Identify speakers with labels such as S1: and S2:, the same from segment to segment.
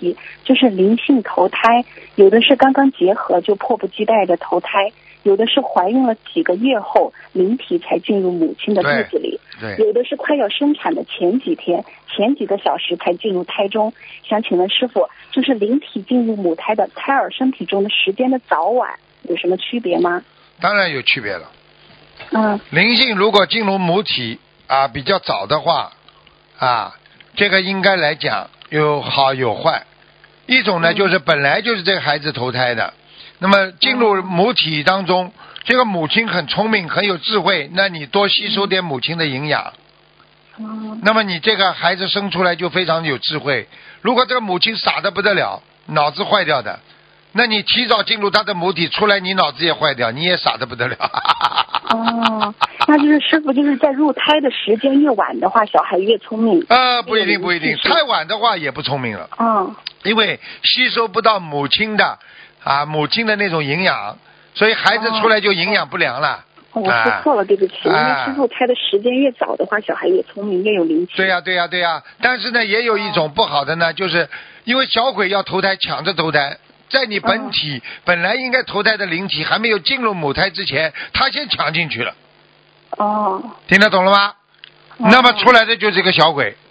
S1: 题，就是灵性投胎，有的是刚刚结合就迫不及待的投胎，有的是怀孕了几个月后灵体才进入母亲的肚子里，有的是快要生产的前几天、前几个小时才进入胎中。想请问师父，就是灵体进入母胎的胎儿身体中的时间的早晚有什么区别吗？
S2: 当然有区别了。灵性如果进入母体比较早的话这个应该来讲有好有坏。一种呢就是本来就是这个孩子投胎的，那么进入母体当中，这个母亲很聪明很有智慧，那你多吸收点母亲的营养，那么你这个孩子生出来就非常有智慧。如果这个母亲傻得不得了，脑子坏掉的，那你提早进入他的母体出来，你脑子也坏掉，你也傻得不得了。
S1: 那就是师父就是在入胎的时间越晚的话，小孩越聪明。
S2: 不一定，太晚的话也不聪明了。因为吸收不到母亲的那种营养，所以孩子出来就营养不良了。
S1: 我说错了，对不起。因为师父胎的时间越早的话，小孩越聪明，越有灵气。
S2: 对呀。但是呢，也有一种不好的呢，就是因为小鬼要投胎，抢着投胎，在你本体本来应该投胎的灵体还没有进入母胎之前，他先抢进去了。听得懂了吗？那么出来的就是一个小鬼。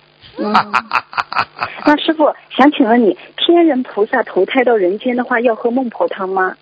S1: 那师父想请问你，天人菩萨投胎到人间的话，要喝孟婆汤吗？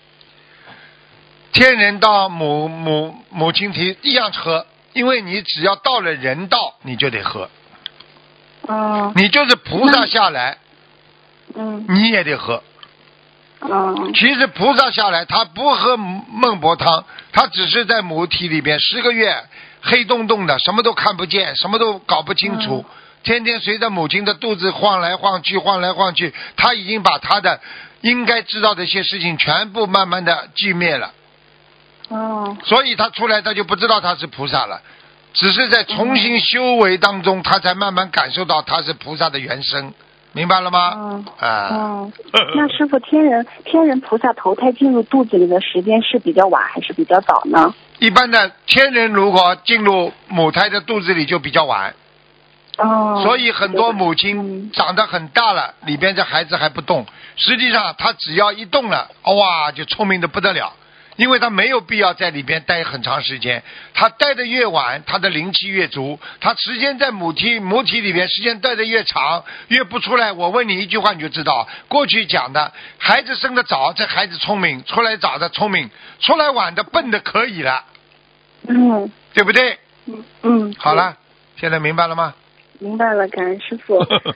S2: 天人到母亲体一样喝，因为你只要到了人道，你就得喝。你就是菩萨下来，你也得喝。其实菩萨下来他不喝孟婆汤，他只是在母体里边10个月黑洞洞的，什么都看不见，什么都搞不清楚，天天随着母亲的肚子晃来晃去，他已经把他的应该知道的一些事情全部慢慢的寂灭了。所以他出来他就不知道他是菩萨了，只是在重新修为当中他才慢慢感受到他是菩萨的原生，明白了吗？
S1: 那师父，天人菩萨投胎进入肚子里的时间是比较晚还是比较早呢？
S2: 一般的天人如果进入母胎的肚子里就比较晚。所以很多母亲长得很大了，里边这孩子还不动，实际上他只要一动了，哇，就聪明的不得了。因为他没有必要在里边待很长时间，他待得越晚，他的灵气越足，他时间在母体里边时间待得越长，越不出来。我问你一句话你就知道，过去讲的孩子生得早，这孩子聪明，出来早的聪明，出来晚的笨的可以了。对不对？好了，现在明白了吗？
S1: 明白了，感恩师父。